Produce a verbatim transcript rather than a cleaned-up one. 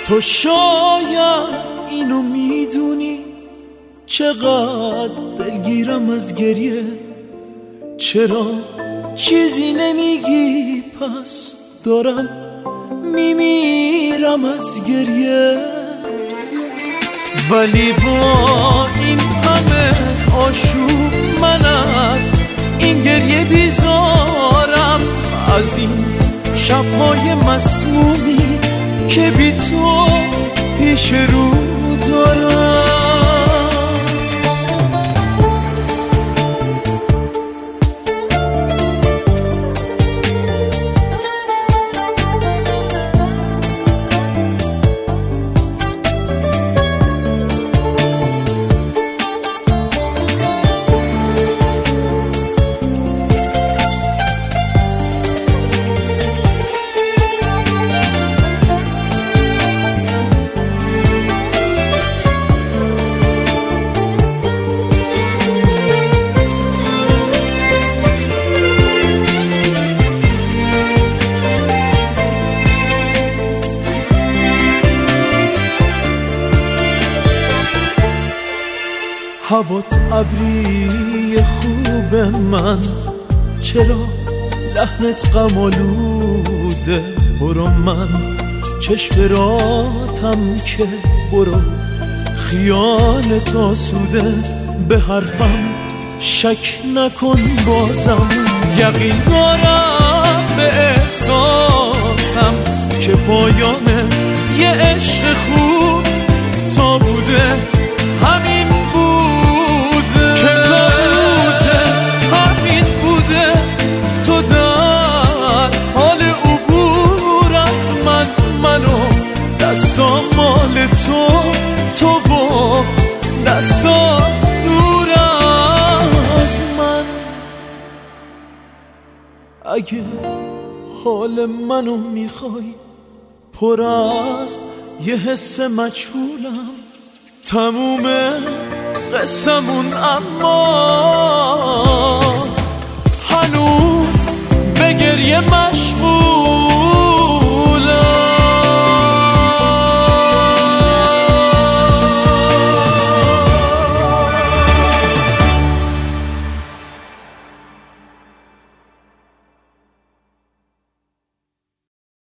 تو شاید اینو میدونی چقدر دلگیرم از گریه، چرا چیزی نمیگی؟ پس دارم میمیرم از گریه. ولی با این همه آشوب من از این گریه بیزارم، از این شب‌های مسمومی که بی تو پیش رو دارم. هوات ابری خوب من، چرا لحنت غم آلوده؟ برو من چشم راتم که برو خیالت آسوده. به حرفم شک نکن بازم، یقین دارم به احساسم که پایان یه عشق خوب تا بوده، همین بوده که تا بوده، همین بوده. تو در حال عبور از من، منو دستام مال تو، تو با دستات دور از من. اگه حال منو میخوای پر از یه حس مجهولم، تموم قسمون اما